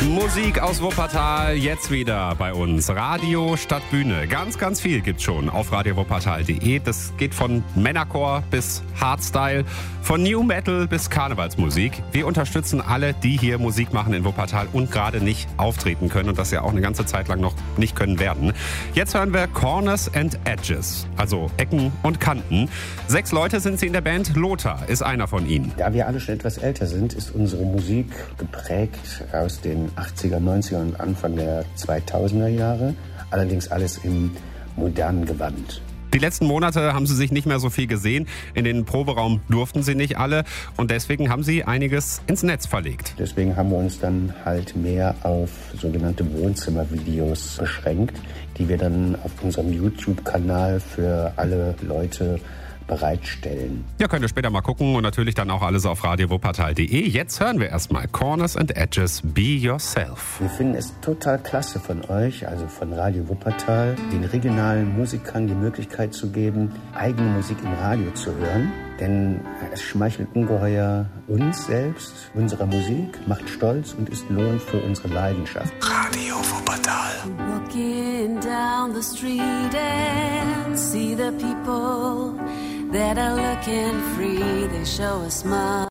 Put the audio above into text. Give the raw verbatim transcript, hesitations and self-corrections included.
Musik aus Wuppertal, jetzt wieder bei uns. Radio statt Bühne. Ganz, ganz viel gibt's schon auf radio wuppertal punkt de. Das geht von Männerchor bis Hardstyle, von New Metal bis Karnevalsmusik. Wir unterstützen alle, die hier Musik machen in Wuppertal und gerade nicht auftreten können und das ja auch eine ganze Zeit lang noch nicht können werden. Jetzt hören wir Corners and Edges, also Ecken und Kanten. Sechs Leute sind sie in der Band. Lothar ist einer von ihnen. Da wir alle schon etwas älter sind, ist unsere Musik geprägt aus den achtziger, neunziger und Anfang der zweitausender Jahre. Allerdings alles im modernen Gewand. Die letzten Monate haben sie sich nicht mehr so viel gesehen. In den Proberaum durften sie nicht alle. Und deswegen haben sie einiges ins Netz verlegt. Deswegen haben wir uns dann halt mehr auf sogenannte Wohnzimmervideos beschränkt, die wir dann auf unserem YouTube-Kanal für alle Leute bereitstellen. Ja, könnt ihr später mal gucken und natürlich dann auch alles auf radio wuppertal punkt de. Jetzt hören wir erstmal Corners and Edges, Be Yourself. Wir finden es total klasse von euch, also von Radio Wuppertal, den regionalen Musikern die Möglichkeit zu geben, eigene Musik im Radio zu hören. Denn es schmeichelt ungeheuer uns selbst, unserer Musik, macht stolz und ist Lohn für unsere Leidenschaft. Radio Wuppertal. Walking down the street and see the people that are looking free, they show a smile.